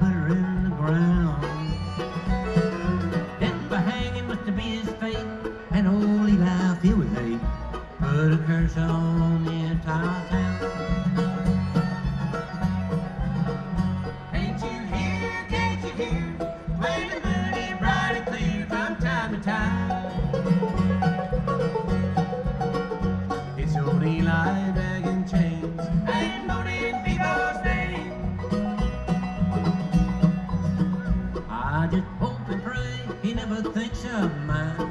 put her in the ground. Death by hanging was to be his fate, and old Eli, he was 8, put a curse on the entire town. Can't you hear, when the moon is bright and clear from time to time? It's old Eli begging chains and moaning people's names. I just hope and pray he never thinks of mine.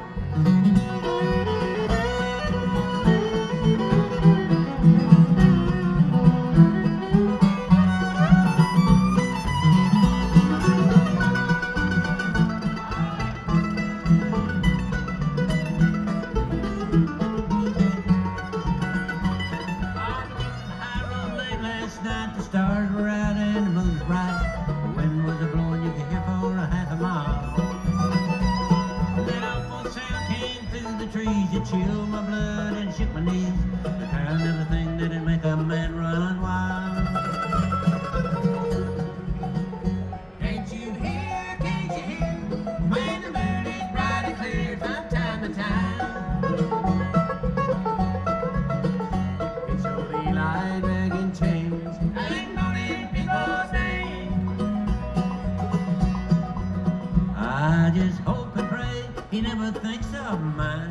Last night the stars were out and the moon was bright. The wind was a-blowing, you could hear for a half a mile. That awful sound came through the trees. It chilled my blood and shook my knees. The kind of a thing that'd make a man run wild. Can't you hear, when the moon is bright and clear from time to time? It's old Eli begging chains and moaning people's names. I just hope and pray he never thinks of mine.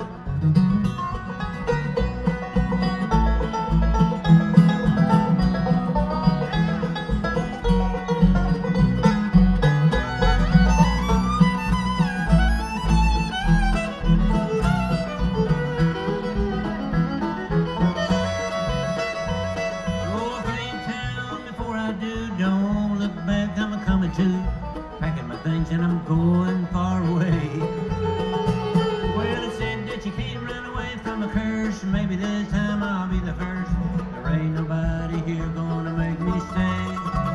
Don't look back, I'm a-coming to, packing my things and I'm going far away. Well, it said that you can't run away from a curse, maybe this time I'll be the first. There ain't nobody here gonna make me stay.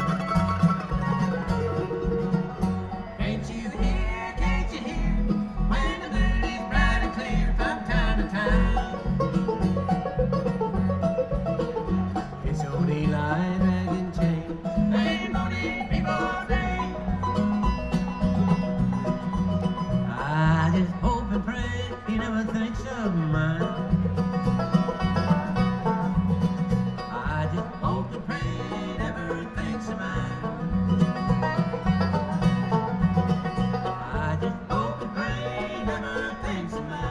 Can't you hear, when the moon is bright and clear from time to time? It's old Eli begging chains and moaning people's names. I just hope and pray he never thinks of mine. I just hope and pray he never thinks of mine. I just hope and pray he never thinks of mine.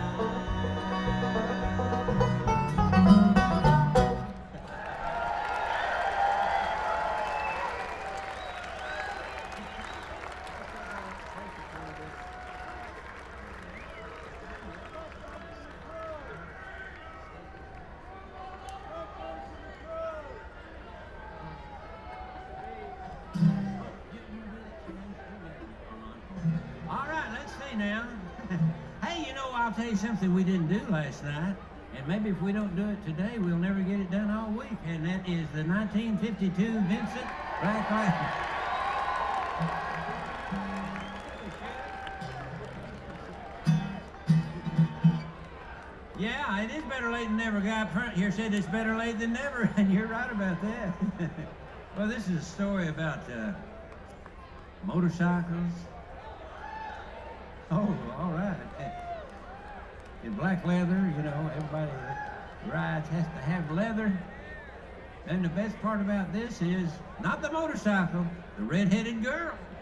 All right, let's see now. Hey, you know, I'll tell you something we didn't do last night, and maybe if we don't do it today, we'll never get it done all week, and that is the 1952 Vincent Black Rifle. Yeah, it is better late than never. Guy up front here said it's better late than never, and you're right about that. Well, this is a story about motorcycles. Oh, all right. In black leather, you know, everybody that rides has to have leather. And the best part about this is not the motorcycle, the red-headed girl.